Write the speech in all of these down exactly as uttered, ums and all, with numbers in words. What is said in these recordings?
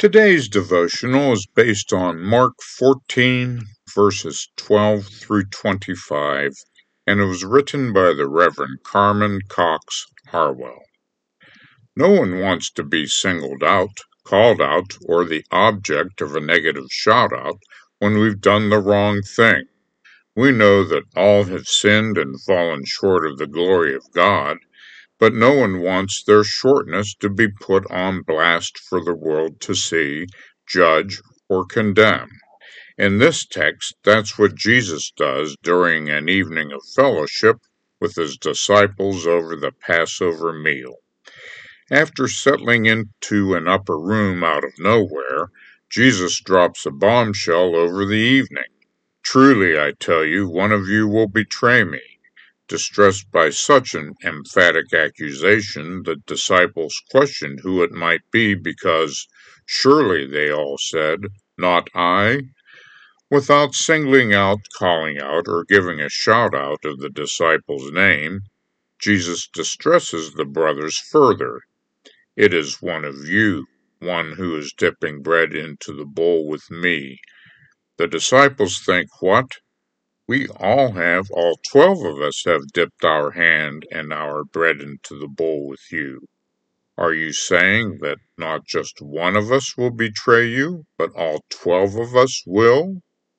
Today's devotional is based on Mark fourteen, verses twelve through twenty-five, and it was written by the Reverend Carmen Cox Harwell. No one wants to be singled out, called out, or the object of a negative shout-out when we've done the wrong thing. We know that all have sinned and fallen short of the glory of God, but no one wants their shortness to be put on blast for the world to see, judge, or condemn. In this text, that's what Jesus does during an evening of fellowship with his disciples over the Passover meal. After settling into an upper room out of nowhere, Jesus drops a bombshell over the evening. "Truly, I tell you, one of you will betray me." Distressed by such an emphatic accusation, the disciples questioned who it might be because, "Surely," they all said, "not I." Without singling out, calling out, or giving a shout-out of the disciples' name, Jesus distresses the brothers further. "It is one of you, one who is dipping bread into the bowl with me." The disciples think, "What? We all have, all twelve of us have dipped our hand and our bread into the bowl with you. Are you saying that not just one of us will betray you, but all twelve of us will?"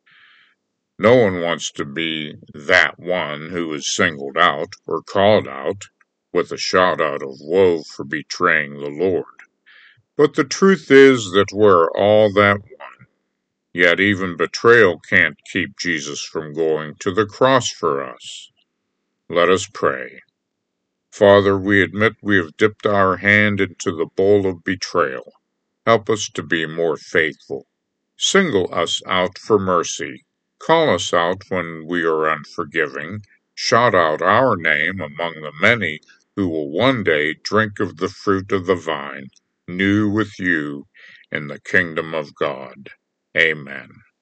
No one wants to be that one who is singled out or called out with a shout out of woe for betraying the Lord. But the truth is that we're all that one. Yet even betrayal can't keep Jesus from going to the cross for us. Let us pray. Father, we admit we have dipped our hand into the bowl of betrayal. Help us to be more faithful. Single us out for mercy. Call us out when we are unforgiving. Shout out our name among the many who will one day drink of the fruit of the vine, new with you in the kingdom of God. Amen.